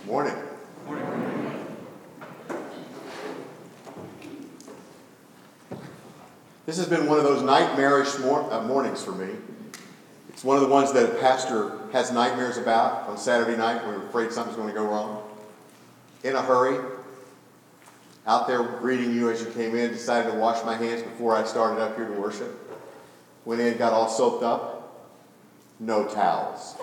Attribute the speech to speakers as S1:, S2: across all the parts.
S1: Morning. This has been one of those nightmarish mornings for me. It's one of the ones that a pastor has nightmares about on Saturday night when we're afraid something's going to go wrong. In a hurry, out there greeting you as you came in, decided to wash my hands before I started up here to worship. Went in, got all soaked up, no towels.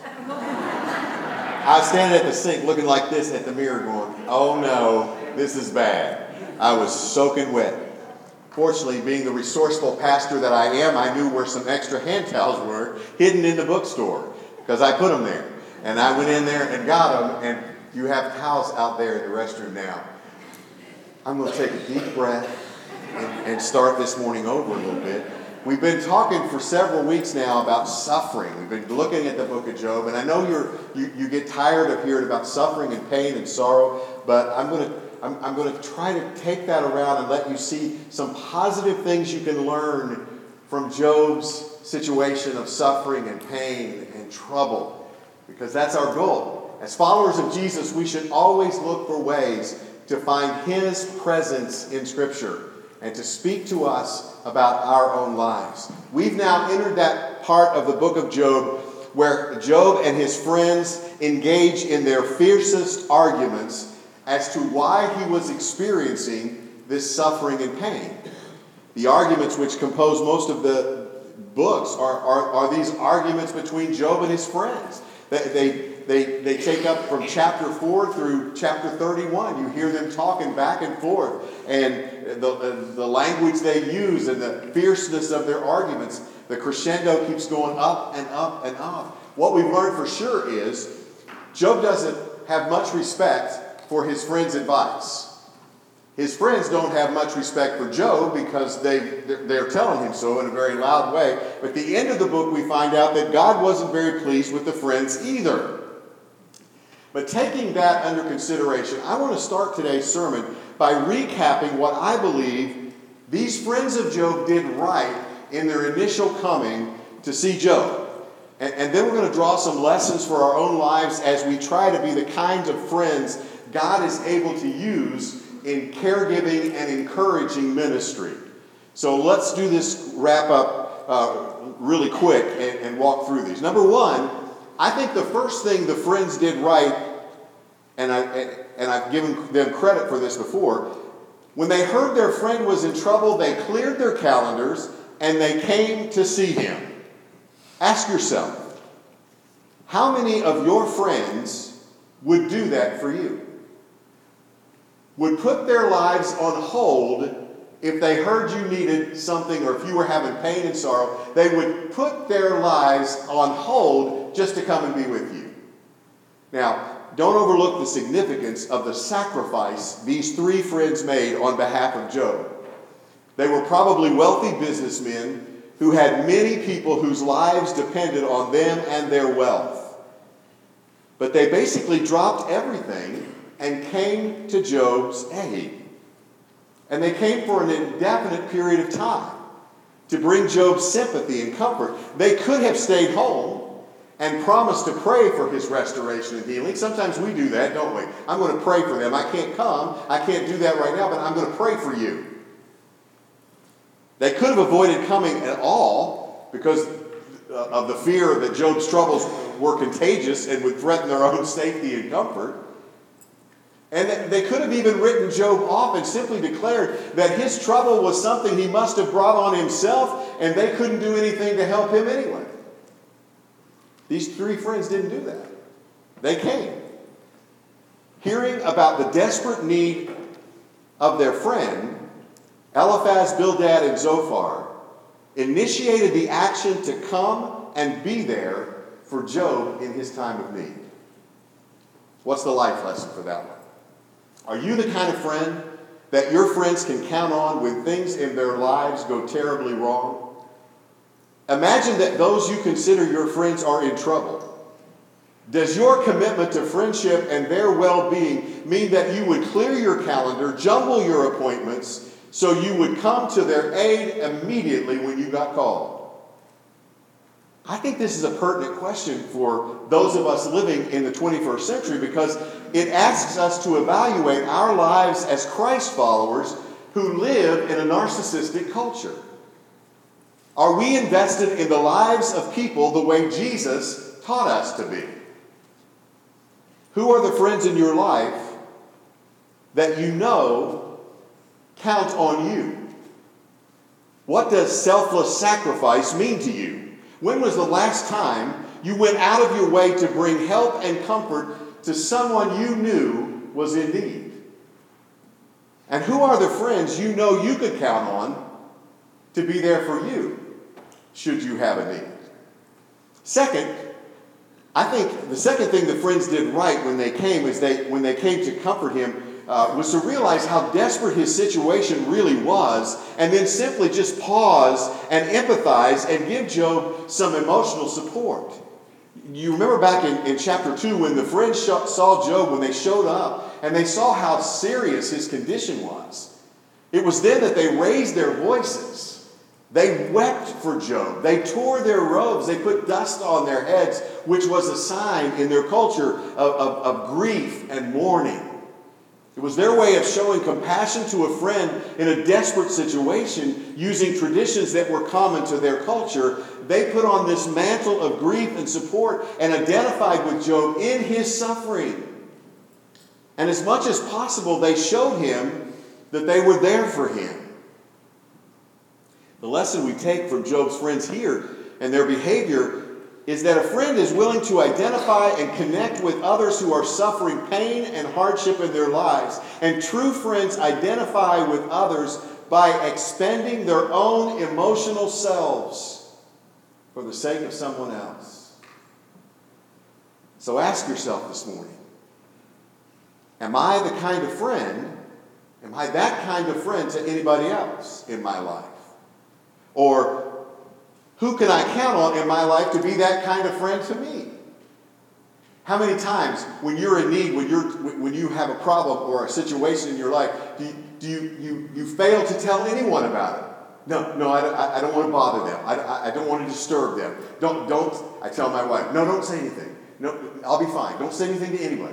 S1: I was standing at the sink looking like this at the mirror going, oh no, this is bad. I was soaking wet. Fortunately, being the resourceful pastor that I am, I knew where some extra hand towels were hidden in the bookstore because I put them there. And I went in there and got them, and you have towels out there in the restroom now. I'm going to take a deep breath and start this morning over a little bit. We've been talking for several weeks now about suffering. We've been looking at the book of Job, and I know you get tired of hearing about suffering and pain and sorrow, but I'm going to try to take that around and let you see some positive things you can learn from Job's situation of suffering and pain and trouble, because that's our goal. As followers of Jesus, we should always look for ways to find His presence in Scripture and to speak to us about our own lives. We've now entered that part of the book of Job where Job and his friends engage in their fiercest arguments as to why he was experiencing this suffering and pain. The arguments which compose most of the books are these arguments between Job and his friends. They take up from chapter 4 through chapter 31. You hear them talking back and forth, and the language they use and the fierceness of their arguments, the crescendo keeps going up and up and up. What we've learned for sure is Job doesn't have much respect for his friends' advice. His friends don't have much respect for Job because they're telling him so in a very loud way. But at the end of the book, we find out that God wasn't very pleased with the friends either. But taking that under consideration, I want to start today's sermon by recapping what I believe these friends of Job did right in their initial coming to see Job. And then we're going to draw some lessons for our own lives as we try to be the kinds of friends God is able to use in caregiving and encouraging ministry. So let's do this wrap up really quick and walk through these. Number one, I think the first thing the friends did right, and I've given them credit for this before, when they heard their friend was in trouble, they cleared their calendars and they came to see him. Ask yourself, how many of your friends would do that for you? Would put their lives on hold if they heard you needed something, or if you were having pain and sorrow, they would put their lives on hold just to come and be with you. Now, don't overlook the significance of the sacrifice these three friends made on behalf of Job. They were probably wealthy businessmen who had many people whose lives depended on them and their wealth. But they basically dropped everything and came to Job's aid. And they came for an indefinite period of time to bring Job sympathy and comfort. They could have stayed home and promised to pray for his restoration and healing. Sometimes we do that, don't we? I'm going to pray for them. I can't come. I can't do that right now, but I'm going to pray for you. They could have avoided coming at all because of the fear that Job's troubles were contagious and would threaten their own safety and comfort. And they could have even written Job off and simply declared that his trouble was something he must have brought on himself, and they couldn't do anything to help him anyway. These three friends didn't do that. They came. Hearing about the desperate need of their friend, Eliphaz, Bildad, and Zophar initiated the action to come and be there for Job in his time of need. What's the life lesson for that one? Are you the kind of friend that your friends can count on when things in their lives go terribly wrong? Imagine that those you consider your friends are in trouble. Does your commitment to friendship and their well-being mean that you would clear your calendar, jumble your appointments, so you would come to their aid immediately when you got called? I think this is a pertinent question for those of us living in the 21st century because it asks us to evaluate our lives as Christ followers who live in a narcissistic culture. Are we invested in the lives of people the way Jesus taught us to be? Who are the friends in your life that you know count on you? What does selfless sacrifice mean to you? When was the last time you went out of your way to bring help and comfort to someone you knew was in need? And who are the friends you know you could count on to be there for you should you have a need? Second, I think the second thing the friends did right when they came to comfort him was to realize how desperate his situation really was, and then simply just pause and empathize and give Job some emotional support. You remember back in chapter 2 when the friends saw Job, when they showed up, and they saw how serious his condition was. It was then that they raised their voices. They wept for Job. They tore their robes. They put dust on their heads, which was a sign in their culture of grief and mourning. It was their way of showing compassion to a friend in a desperate situation using traditions that were common to their culture. They put on this mantle of grief and support and identified with Job in his suffering. And as much as possible, they showed him that they were there for him. The lesson we take from Job's friends here and their behavior is that a friend is willing to identify and connect with others who are suffering pain and hardship in their lives. And true friends identify with others by expending their own emotional selves for the sake of someone else. So ask yourself this morning, am I that kind of friend to anybody else in my life? Or who can I count on in my life to be that kind of friend to me? How many times when you're in need, when you have a problem or a situation in your life, do you fail to tell anyone about it? No, I don't want to bother them. I don't want to disturb them. Don't. I tell my wife, no, don't say anything. No, I'll be fine. Don't say anything to anybody.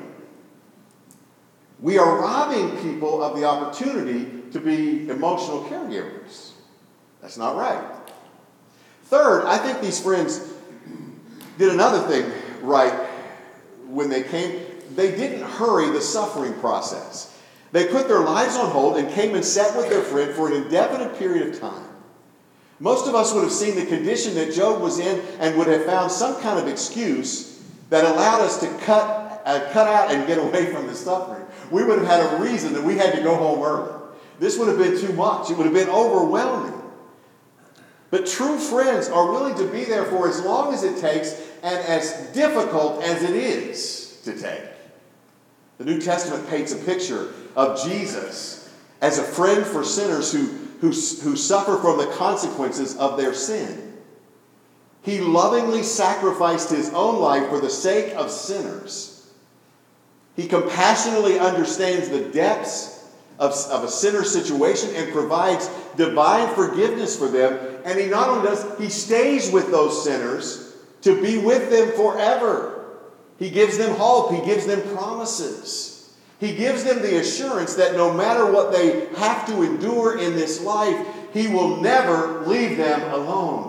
S1: We are robbing people of the opportunity to be emotional caregivers. That's not right. Third, I think these friends did another thing right when they came. They didn't hurry the suffering process. They put their lives on hold and came and sat with their friend for an indefinite period of time. Most of us would have seen the condition that Job was in and would have found some kind of excuse that allowed us to cut out and get away from the suffering. We would have had a reason that we had to go home early. This would have been too much. It would have been overwhelming. But true friends are willing to be there for as long as it takes and as difficult as it is to take. The New Testament paints a picture of Jesus as a friend for sinners who suffer from the consequences of their sin. He lovingly sacrificed his own life for the sake of sinners. He compassionately understands the depths of a sinner's situation and provides divine forgiveness for them. And he not only does, he stays with those sinners to be with them forever. He gives them hope. He gives them promises. He gives them the assurance that no matter what they have to endure in this life, he will never leave them alone.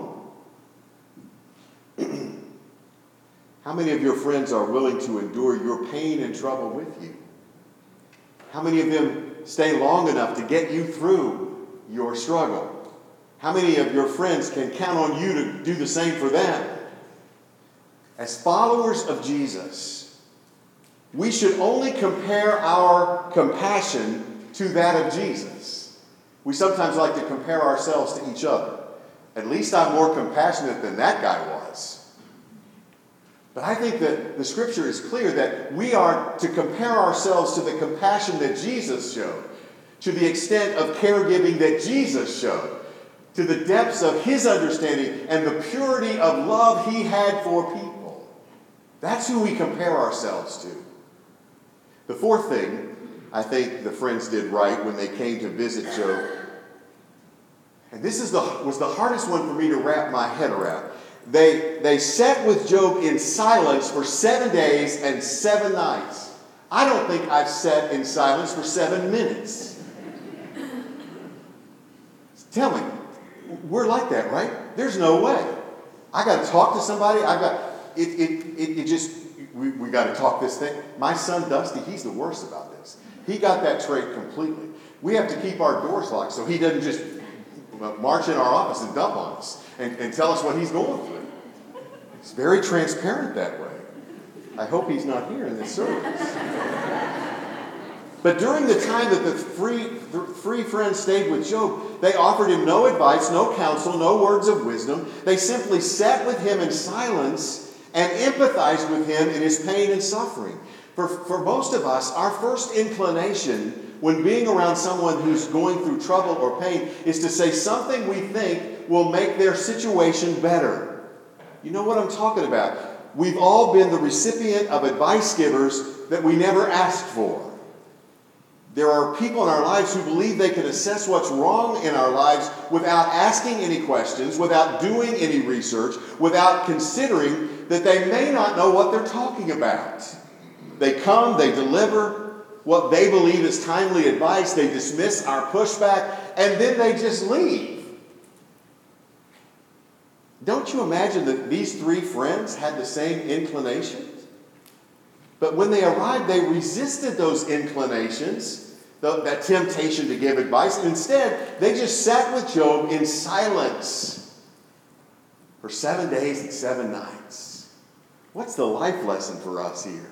S1: How many of your friends are willing to endure your pain and trouble with you? How many of them stay long enough to get you through your struggle? How many of your friends can count on you to do the same for them? As followers of Jesus, we should only compare our compassion to that of Jesus. We sometimes like to compare ourselves to each other. At least I'm more compassionate than that guy was. But I think that the scripture is clear that we are to compare ourselves to the compassion that Jesus showed, to the extent of caregiving that Jesus showed, to the depths of his understanding and the purity of love he had for people. That's who we compare ourselves to. The fourth thing I think the friends did right when they came to visit Job, and this was the hardest one for me to wrap my head around. They sat with Job in silence for 7 days and 7 nights. I don't think I've sat in silence for 7 minutes. Tell me, we're like that, right? There's no way. I got to talk to somebody. We got to talk this thing. My son Dusty, he's the worst about this. He got that trait completely. We have to keep our doors locked so he doesn't just march in our office and dump on us and tell us what he's going through. It's very transparent that way. I hope he's not here in this service. But during the time that the three friends stayed with Job, they offered him no advice, no counsel, no words of wisdom. They simply sat with him in silence and empathized with him in his pain and suffering. For most of us, our first inclination when being around someone who's going through trouble or pain is to say something we think will make their situation better. You know what I'm talking about? We've all been the recipient of advice givers that we never asked for. There are people in our lives who believe they can assess what's wrong in our lives without asking any questions, without doing any research, without considering that they may not know what they're talking about. They come, they deliver what they believe is timely advice, they dismiss our pushback, and then they just leave. Don't you imagine that these three friends had the same inclinations? But when they arrived, they resisted those inclinations, that temptation to give advice. Instead, they just sat with Job in silence for 7 days and 7 nights. What's the life lesson for us here?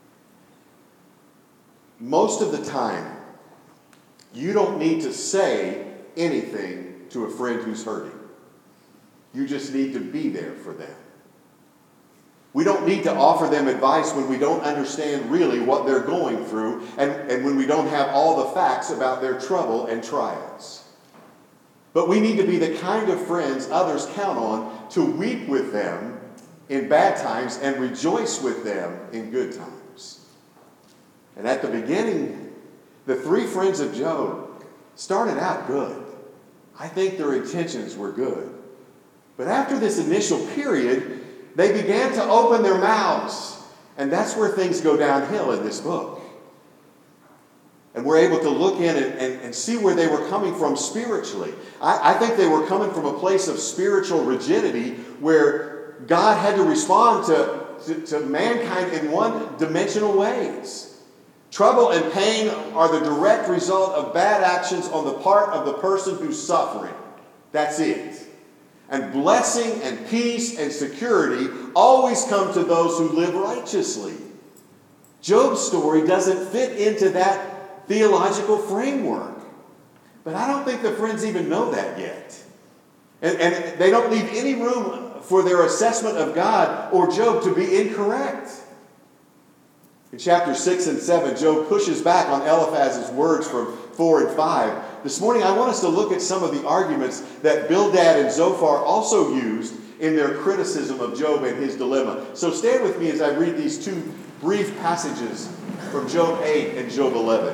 S1: Most of the time, you don't need to say anything to a friend who's hurting. You just need to be there for them. We don't need to offer them advice when we don't understand really what they're going through and when we don't have all the facts about their trouble and trials. But we need to be the kind of friends others count on to weep with them in bad times and rejoice with them in good times. And at the beginning, the three friends of Job started out good. I think their intentions were good. But after this initial period, they began to open their mouths. And that's where things go downhill in this book. And we're able to look in and see where they were coming from spiritually. I think they were coming from a place of spiritual rigidity where God had to respond to mankind in one-dimensional ways. Trouble and pain are the direct result of bad actions on the part of the person who's suffering. That's it. And blessing and peace and security always come to those who live righteously. Job's story doesn't fit into that theological framework. But I don't think the friends even know that yet. And they don't leave any room for their assessment of God or Job to be incorrect. In chapter 6 and 7, Job pushes back on Eliphaz's words from 4 and 5. This morning, I want us to look at some of the arguments that Bildad and Zophar also used in their criticism of Job and his dilemma. So stand with me as I read these two brief passages from Job 8 and Job 11.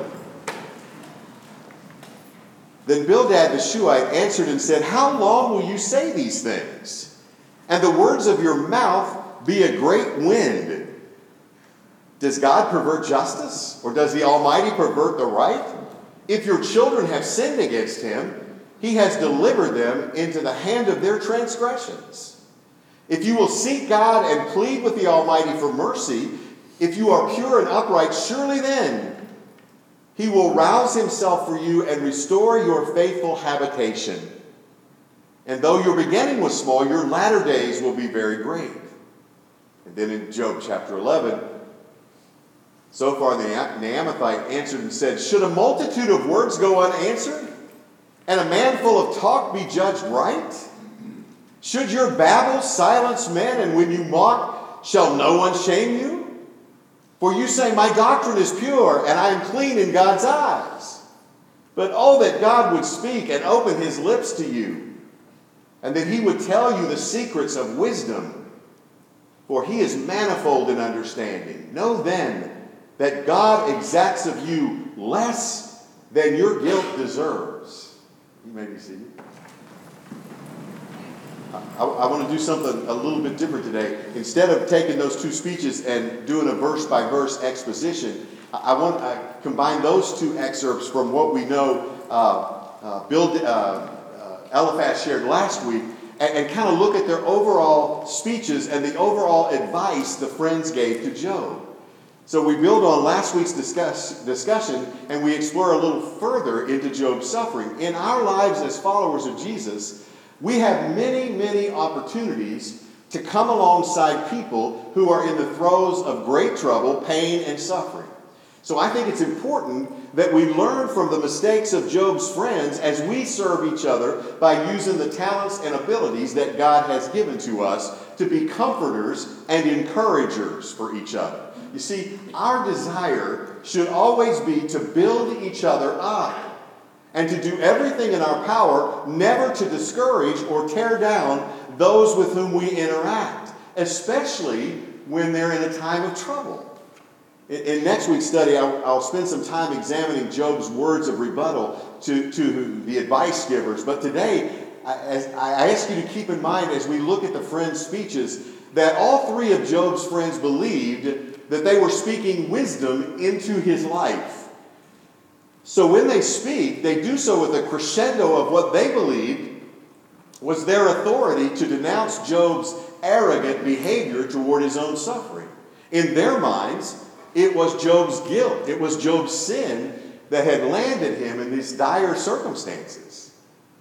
S1: Then Bildad the Shuhite answered and said, "How long will you say these things? And the words of your mouth be a great wind. Does God pervert justice? Or does the Almighty pervert the right? If your children have sinned against him, he has delivered them into the hand of their transgressions. If you will seek God and plead with the Almighty for mercy, if you are pure and upright, surely then he will rouse himself for you and restore your faithful habitation. And though your beginning was small, your latter days will be very great." And then in Job chapter 11, Zophar the Naamathite answered and said, "Should a multitude of words go unanswered, and a man full of talk be judged right? Should your babble silence men, and when you mock, shall no one shame you? For you say, 'My doctrine is pure, and I am clean in God's eyes.' But oh, that God would speak and open his lips to you, and that he would tell you the secrets of wisdom. For he is manifold in understanding. Know then that God exacts of you less than your guilt deserves." You may be seated. I want to do something a little bit different today. Instead of taking those two speeches and doing a verse-by-verse exposition, I want to combine those two excerpts from what we know Eliphaz shared last week and kind of look at their overall speeches and the overall advice the friends gave to Job. So we build on last week's discussion and we explore a little further into Job's suffering. In our lives as followers of Jesus, we have many, many opportunities to come alongside people who are in the throes of great trouble, pain, and suffering. So I think it's important that we learn from the mistakes of Job's friends as we serve each other by using the talents and abilities that God has given to us to be comforters and encouragers for each other. You see, our desire should always be to build each other up and to do everything in our power never to discourage or tear down those with whom we interact, especially when they're in a time of trouble. In next week's study, I'll spend some time examining Job's words of rebuttal to the advice givers. But today, I ask you to keep in mind as we look at the friends' speeches that all three of Job's friends believed that they were speaking wisdom into his life. So when they speak, they do so with a crescendo of what they believed was their authority to denounce Job's arrogant behavior toward his own suffering. In their minds, it was Job's guilt, it was Job's sin that had landed him in these dire circumstances.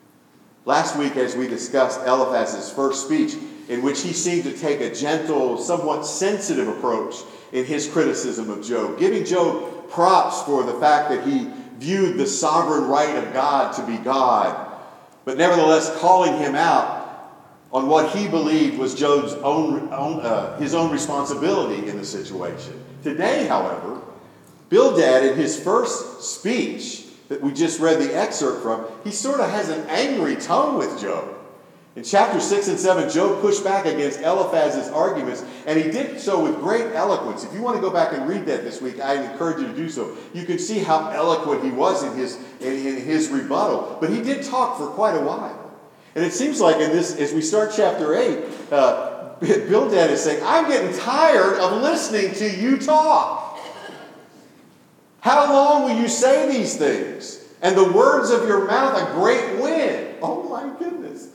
S1: Last week, as we discussed Eliphaz's first speech, in which he seemed to take a gentle, somewhat sensitive approach in his criticism of Job, giving Job props for the fact that he viewed the sovereign right of God to be God, but nevertheless calling him out on what he believed was Job's his own responsibility in the situation. Today, however, Bildad, in his first speech that we just read the excerpt from, he sort of has an angry tone with Job. In chapter 6 and 7, Job pushed back against Eliphaz's arguments, and he did so with great eloquence. If you want to go back and read that this week, I encourage you to do so. You can see how eloquent he was in his rebuttal. But he did talk for quite a while. And it seems like in this, as we start chapter 8, Bildad is saying, I'm getting tired of listening to you talk. How long will you say these things? And the words of your mouth a great wind. Oh my goodness.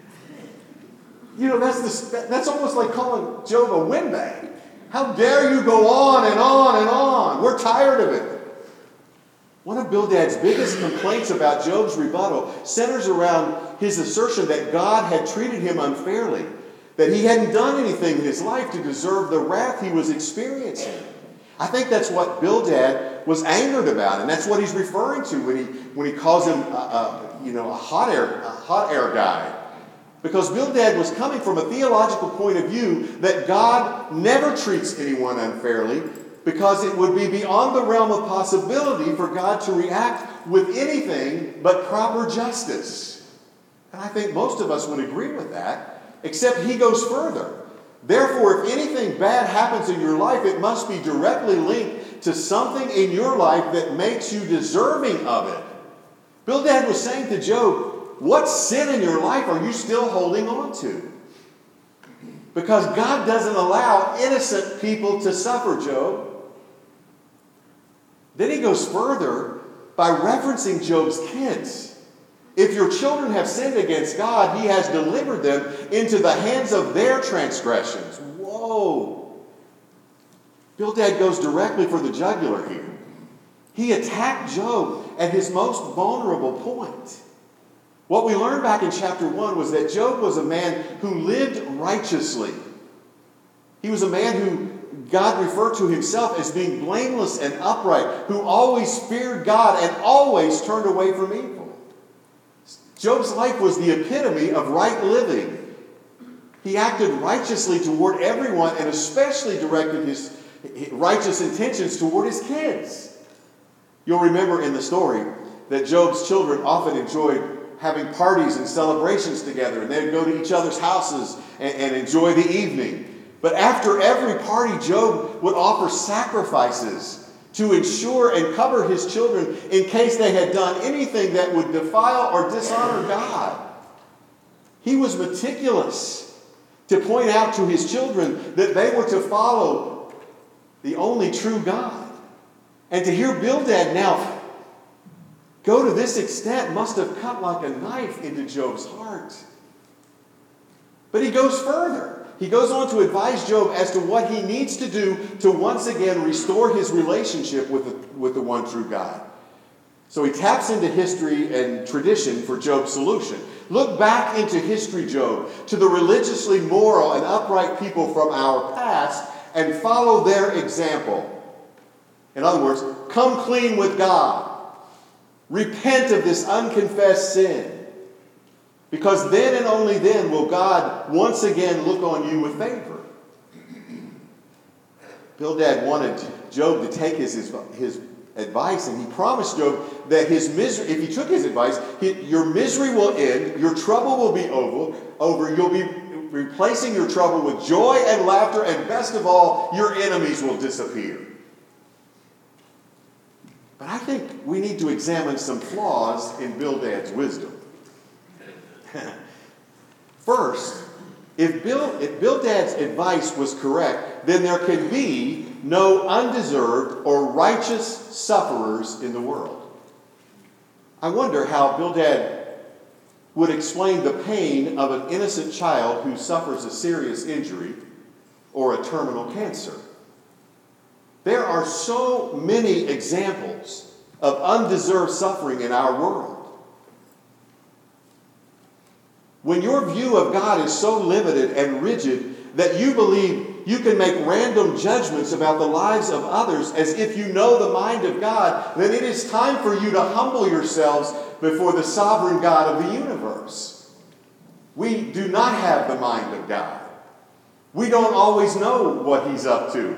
S1: You know, that's almost like calling Job a windbag. How dare you go on and on and on? We're tired of it. One of Bildad's biggest complaints about Job's rebuttal centers around his assertion that God had treated him unfairly, that he hadn't done anything in his life to deserve the wrath he was experiencing. I think that's what Bildad was angered about, and that's what he's referring to when he calls him a hot air guy. Because Bildad was coming from a theological point of view that God never treats anyone unfairly, because it would be beyond the realm of possibility for God to react with anything but proper justice. And I think most of us would agree with that, except he goes further. Therefore, if anything bad happens in your life, it must be directly linked to something in your life that makes you deserving of it. Bildad was saying to Job, what sin in your life are you still holding on to? Because God doesn't allow innocent people to suffer, Job. Then he goes further by referencing Job's kids. If your children have sinned against God, he has delivered them into the hands of their transgressions. Whoa! Bildad goes directly for the jugular here. He attacked Job at his most vulnerable point. What we learned back in chapter 1 was that Job was a man who lived righteously. He was a man who God referred to himself as being blameless and upright, who always feared God and always turned away from evil. Job's life was the epitome of right living. He acted righteously toward everyone and especially directed his righteous intentions toward his kids. You'll remember in the story that Job's children often enjoyed having parties and celebrations together, and they'd go to each other's houses and enjoy the evening. But after every party, Job would offer sacrifices to ensure and cover his children in case they had done anything that would defile or dishonor God. He was meticulous to point out to his children that they were to follow the only true God. And to hear Bildad now go to this extent must have cut like a knife into Job's heart. But he goes further. He goes on to advise Job as to what he needs to do to once again restore his relationship with the one true God. So he taps into history and tradition for Job's solution. Look back into history, Job, to the religiously moral and upright people from our past and follow their example. In other words, come clean with God. Repent of this unconfessed sin. Because then and only then will God once again look on you with favor. Bildad wanted Job to take his advice, and he promised Job that his misery, if he took his advice, your misery will end, your trouble will be over, you'll be replacing your trouble with joy and laughter, and best of all, your enemies will disappear. But I think we need to examine some flaws in Bildad's wisdom. First, if Bildad's advice was correct, then there can be no undeserved or righteous sufferers in the world. I wonder how Bildad would explain the pain of an innocent child who suffers a serious injury or a terminal cancer. There are so many examples of undeserved suffering in our world. When your view of God is so limited and rigid that you believe you can make random judgments about the lives of others as if you know the mind of God, then it is time for you to humble yourselves before the sovereign God of the universe. We do not have the mind of God. We don't always know what He's up to.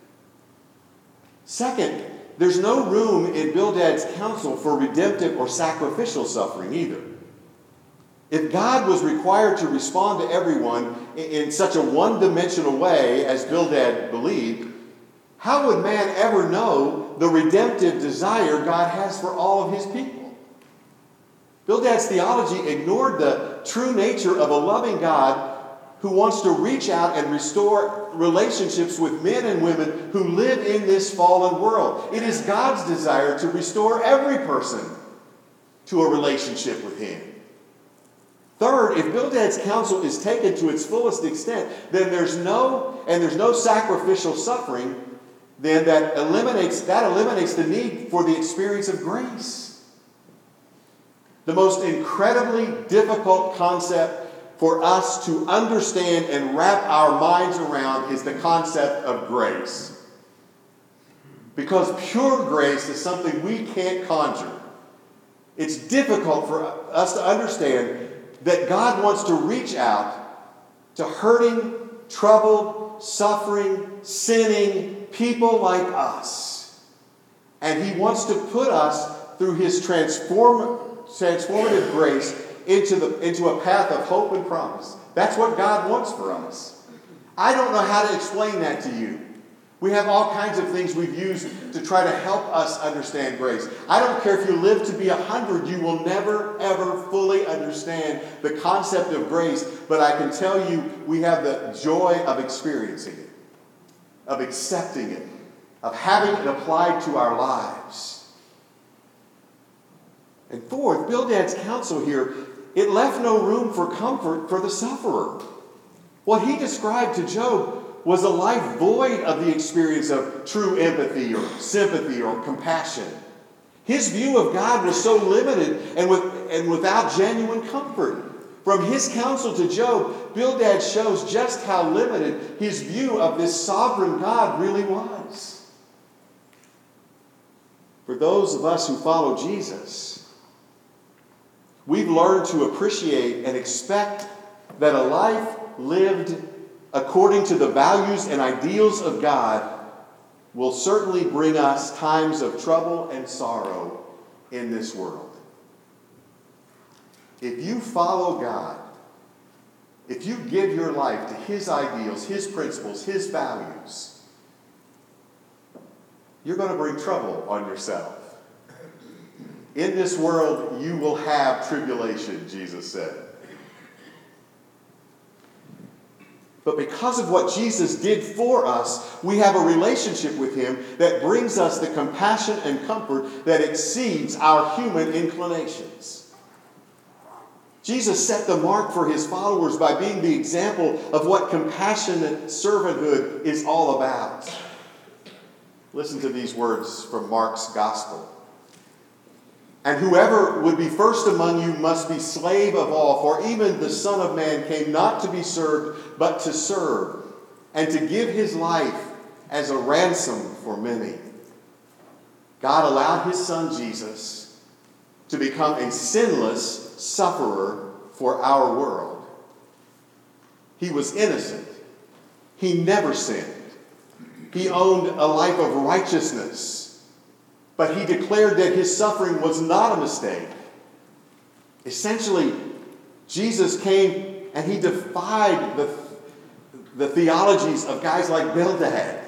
S1: Second, there's no room in Bildad's counsel for redemptive or sacrificial suffering either. If God was required to respond to everyone in such a one-dimensional way as Bildad believed, how would man ever know the redemptive desire God has for all of His people? Bildad's theology ignored the true nature of a loving God who wants to reach out and restore relationships with men and women who live in this fallen world. It is God's desire to restore every person to a relationship with Him. Third, if Bildad's counsel is taken to its fullest extent, then there's no sacrificial suffering, then that eliminates the need for the experience of grace. The most incredibly difficult concept for us to understand and wrap our minds around is the concept of grace. Because pure grace is something we can't conjure. It's difficult for us to understand that God wants to reach out to hurting, troubled, suffering, sinning people like us. And He wants to put us through His transformative grace into a path of hope and promise. That's what God wants for us. I don't know how to explain that to you. We have all kinds of things we've used to try to help us understand grace. I don't care if you live to be 100, you will never, ever fully understand the concept of grace. But I can tell you, we have the joy of experiencing it, of accepting it, of having it applied to our lives. And fourth, Bildad's counsel here, it left no room for comfort for the sufferer. What he described to Job was a life void of the experience of true empathy or sympathy or compassion. His view of God was so limited and without genuine comfort. From his counsel to Job, Bildad shows just how limited his view of this sovereign God really was. For those of us who follow Jesus, we've learned to appreciate and expect that a life lived according to the values and ideals of God will certainly bring us times of trouble and sorrow in this world. If you follow God, if you give your life to His ideals, His principles, His values, you're going to bring trouble on yourself. In this world, you will have tribulation, Jesus said. But because of what Jesus did for us, we have a relationship with him that brings us the compassion and comfort that exceeds our human inclinations. Jesus set the mark for his followers by being the example of what compassionate servanthood is all about. Listen to these words from Mark's Gospel. And whoever would be first among you must be slave of all, for even the Son of Man came not to be served, but to serve, and to give his life as a ransom for many. God allowed his Son Jesus to become a sinless sufferer for our world. He was innocent. He never sinned. He owned a life of righteousness. But he declared that his suffering was not a mistake. Essentially, Jesus came and he defied the theologies of guys like Bildad.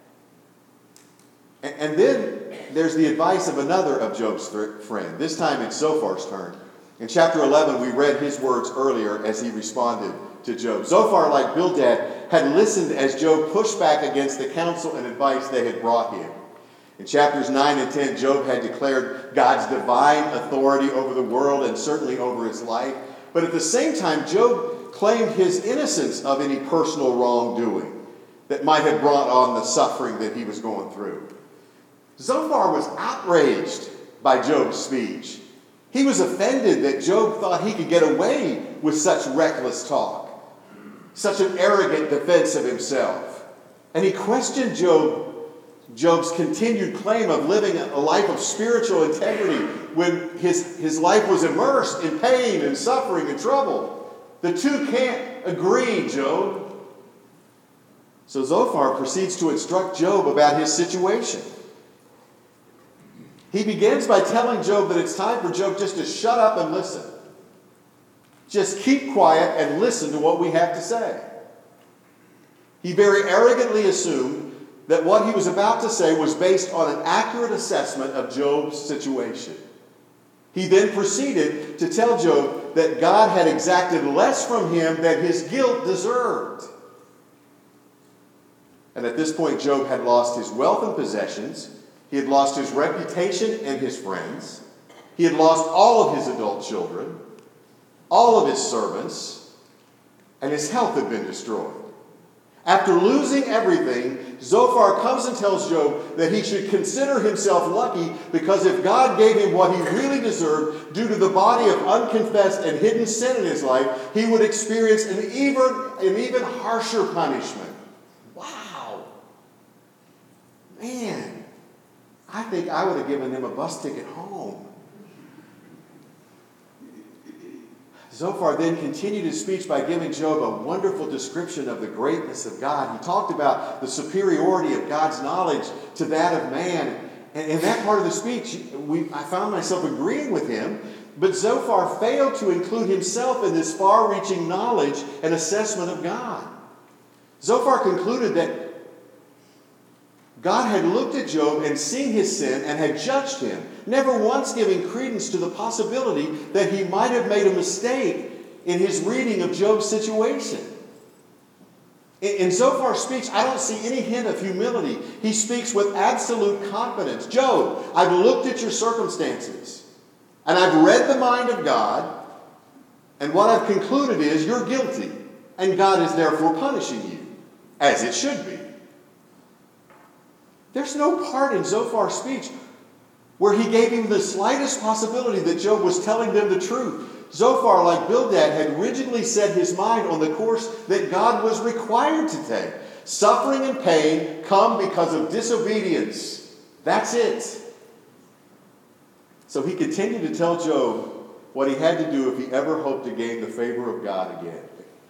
S1: And then there's the advice of another of Job's friend. This time it's Zophar's turn. In chapter 11, we read his words earlier as he responded to Job. Zophar, like Bildad, had listened as Job pushed back against the counsel and advice they had brought him. In chapters 9 and 10, Job had declared God's divine authority over the world and certainly over his life. But at the same time, Job claimed his innocence of any personal wrongdoing that might have brought on the suffering that he was going through. Zophar was outraged by Job's speech. He was offended that Job thought he could get away with such reckless talk, such an arrogant defense of himself. And he questioned Job's continued claim of living a life of spiritual integrity when his life was immersed in pain and suffering and trouble. The two can't agree, Job. So Zophar proceeds to instruct Job about his situation. He begins by telling Job that it's time for Job just to shut up and listen. Just keep quiet and listen to what we have to say. He very arrogantly assumed that what he was about to say was based on an accurate assessment of Job's situation. He then proceeded to tell Job that God had exacted less from him than his guilt deserved. And at this point, Job had lost his wealth and possessions. He had lost his reputation and his friends. He had lost all of his adult children, all of his servants, and his health had been destroyed. After losing everything, Zophar comes and tells Job that he should consider himself lucky because if God gave him what he really deserved due to the body of unconfessed and hidden sin in his life, he would experience an even harsher punishment. Wow. Man, I think I would have given him a bus ticket home. Zophar then continued his speech by giving Job a wonderful description of the greatness of God. He talked about the superiority of God's knowledge to that of man. And in that part of the speech, I found myself agreeing with him, but Zophar failed to include himself in this far-reaching knowledge and assessment of God. Zophar concluded that God had looked at Job and seen his sin and had judged him, never once giving credence to the possibility that he might have made a mistake in his reading of Job's situation. In Zophar's speech, I don't see any hint of humility. He speaks with absolute confidence. Job, I've looked at your circumstances, and I've read the mind of God, and what I've concluded is you're guilty, and God is therefore punishing you, as it should be. There's no part in Zophar's speech where he gave him the slightest possibility that Job was telling them the truth. Zophar, like Bildad, had rigidly set his mind on the course that God was required to take. Suffering and pain come because of disobedience. That's it. So he continued to tell Job what he had to do if he ever hoped to gain the favor of God again.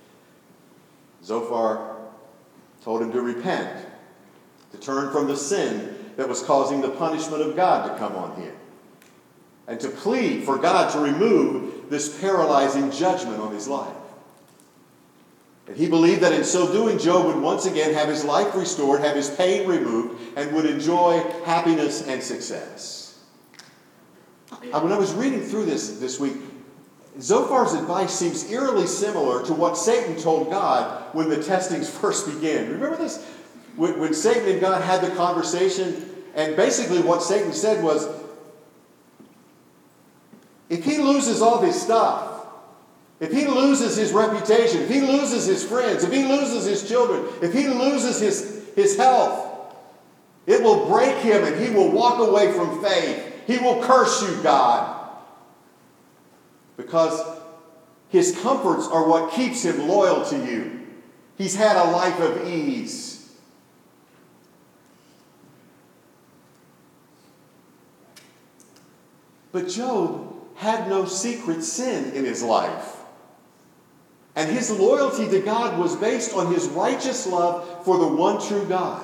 S1: Zophar told him to repent, to turn from the sin that was causing the punishment of God to come on him, and to plead for God to remove this paralyzing judgment on his life. And he believed that in so doing, Job would once again have his life restored, have his pain removed, and would enjoy happiness and success. When I was reading through this week, Zophar's advice seems eerily similar to what Satan told God when the testings first began. Remember this? When Satan and God had the conversation, and basically what Satan said was, if he loses all this stuff, if he loses his reputation, if he loses his friends, if he loses his children, if he loses his health, it will break him and he will walk away from faith. He will curse you, God. Because his comforts are what keeps him loyal to you. He's had a life of ease. But Job had no secret sin in his life. And his loyalty to God was based on his righteous love for the one true God.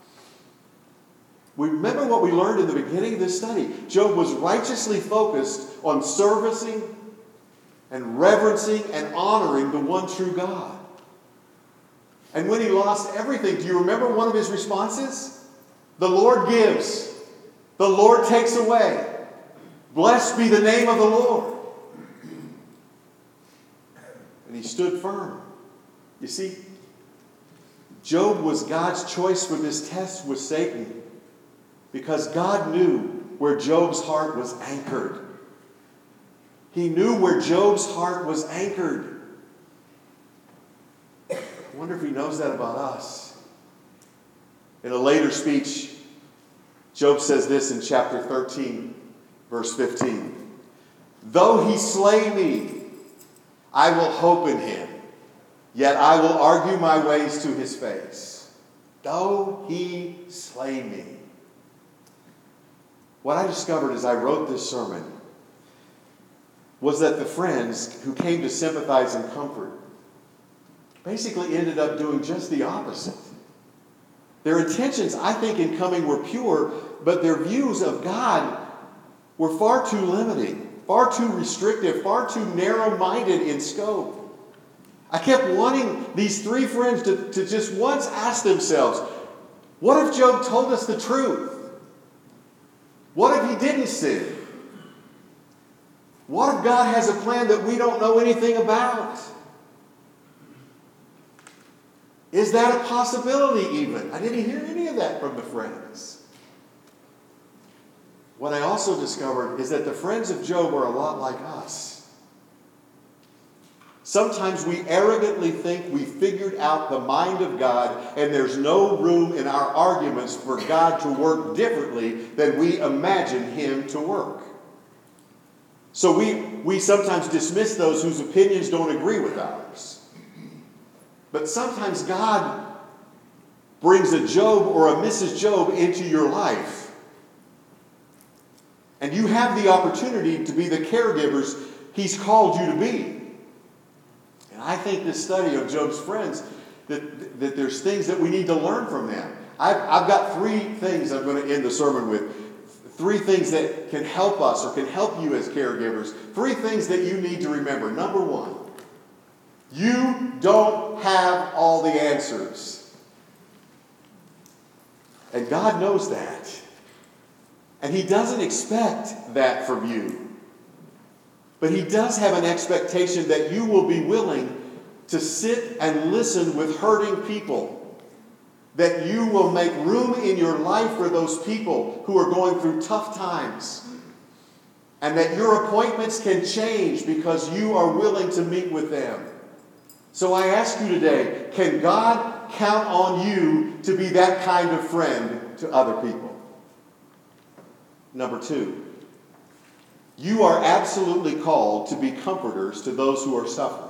S1: We remember what we learned in the beginning of this study. Job was righteously focused on servicing and reverencing and honoring the one true God. And when he lost everything, do you remember one of his responses? The Lord gives. The Lord takes away. Blessed be the name of the Lord. And he stood firm. You see, Job was God's choice for this test with Satan because God knew where Job's heart was anchored. He knew where Job's heart was anchored. I wonder if he knows that about us. In a later speech, Job says this in chapter 13, verse 15. Though he slay me, I will hope in him, yet I will argue my ways to his face. Though he slay me. What I discovered as I wrote this sermon was that the friends who came to sympathize and comfort basically ended up doing just the opposite. Their intentions, I think, in coming were pure, but their views of God were far too limiting, far too restrictive, far too narrow-minded in scope. I kept wanting these three friends to just once ask themselves, what if Job told us the truth? What if he didn't sin? What if God has a plan that we don't know anything about? Is that a possibility even? I didn't hear any of that from the friends. What I also discovered is that the friends of Job are a lot like us. Sometimes we arrogantly think we figured out the mind of God and there's no room in our arguments for God to work differently than we imagine Him to work. So we sometimes dismiss those whose opinions don't agree with ours. But sometimes God brings a Job or a Mrs. Job into your life. And you have the opportunity to be the caregivers He's called you to be. And I think this study of Job's friends, that there's things that we need to learn from them. I've got three things I'm going to end the sermon with. Three things that can help us or can help you as caregivers. Three things that you need to remember. Number one, you don't have all the answers. And God knows that. And He doesn't expect that from you. But He does have an expectation that you will be willing to sit and listen with hurting people. That you will make room in your life for those people who are going through tough times. And that your appointments can change because you are willing to meet with them. So I ask you today, can God count on you to be that kind of friend to other people? Number two, you are absolutely called to be comforters to those who are suffering.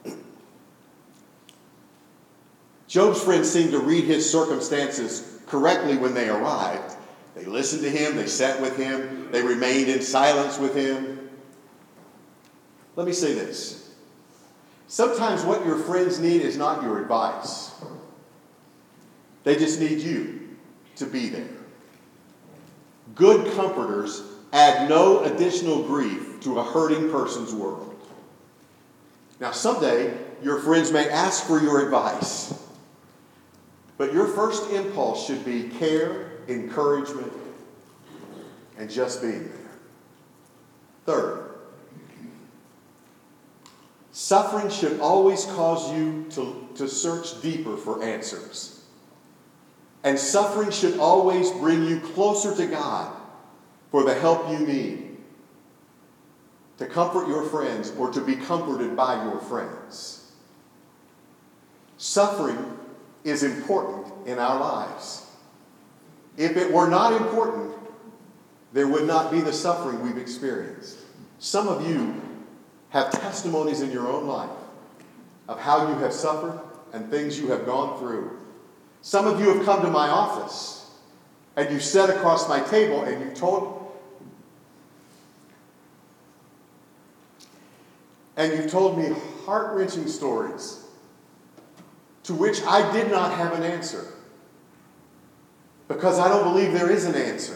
S1: Job's friends seemed to read his circumstances correctly when they arrived. They listened to him, they sat with him, they remained in silence with him. Let me say this. Sometimes what your friends need is not your advice. They just need you to be there. Good comforters add no additional grief to a hurting person's world. Now, someday, your friends may ask for your advice. But your first impulse should be care, encouragement, and just being there. Third, Suffering should always cause you to search deeper for answers. And suffering should always bring you closer to God for the help you need, to comfort your friends or to be comforted by your friends. Suffering is important in our lives. If it were not important, there would not be the suffering we've experienced. Some of you have testimonies in your own life of how you have suffered and things you have gone through. Some of you have come to my office and you sat across my table and you've told me heart-wrenching stories to which I did not have an answer, because I don't believe there is an answer.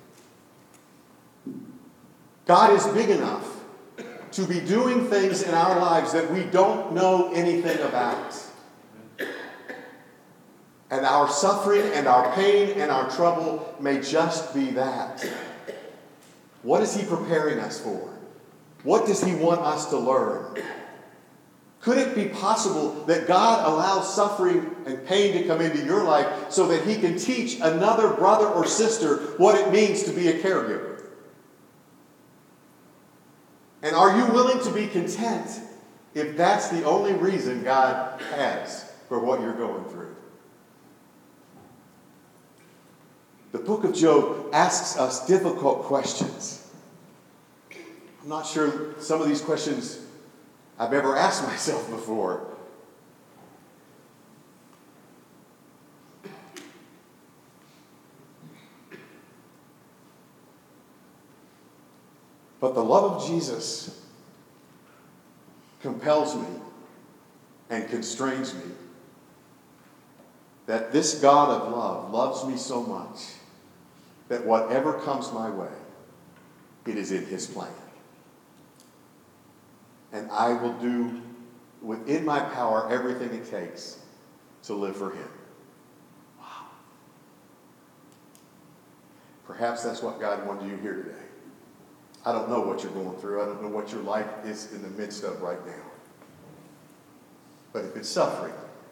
S1: God is big enough to be doing things in our lives that we don't know anything about. And our suffering and our pain and our trouble may just be that. What is He preparing us for? What does He want us to learn? Could it be possible that God allows suffering and pain to come into your life so that He can teach another brother or sister what it means to be a caregiver? And are you willing to be content if that's the only reason God has for what you're going through? The book of Job asks us difficult questions. I'm not sure some of these questions I've ever asked myself before. But the love of Jesus compels me and constrains me that this God of love loves me so much that whatever comes my way, it is in His plan. And I will do within my power everything it takes to live for Him. Wow. Perhaps that's what God wanted you to hear today. I don't know what you're going through. I don't know what your life is in the midst of right now. But if it's suffering,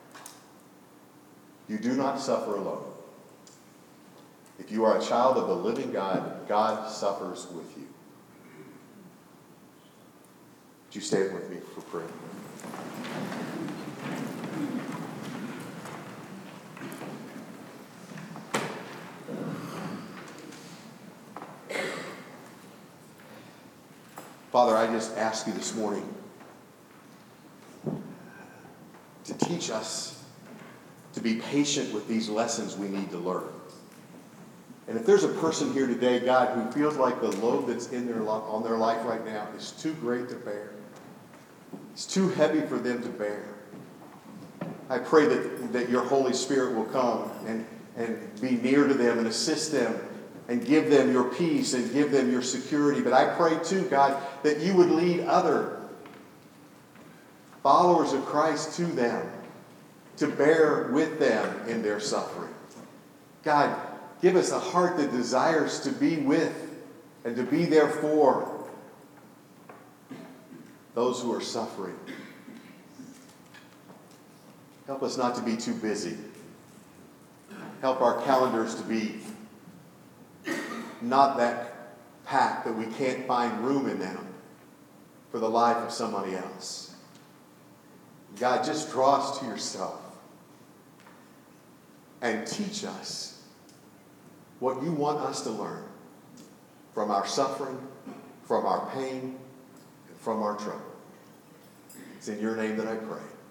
S1: you do not suffer alone. If you are a child of the living God, God suffers with you. Would you stand with me for prayer? Father, I just ask you this morning to teach us to be patient with these lessons we need to learn. And if there's a person here today, God, who feels like the load that's in on their life right now is too great to bear, it's too heavy for them to bear, I pray that your Holy Spirit will come and be near to them and assist them and give them your peace and give them your security. But I pray too, God, that you would lead other followers of Christ to them, to bear with them in their suffering. God, give us a heart that desires to be with and to be there for those who are suffering. Help us not to be too busy. Help our calendars to be not that packed that we can't find room in them for the life of somebody else. God, just draw us to yourself and teach us what you want us to learn from our suffering, from our pain, and from our trouble. It's in your name that I pray.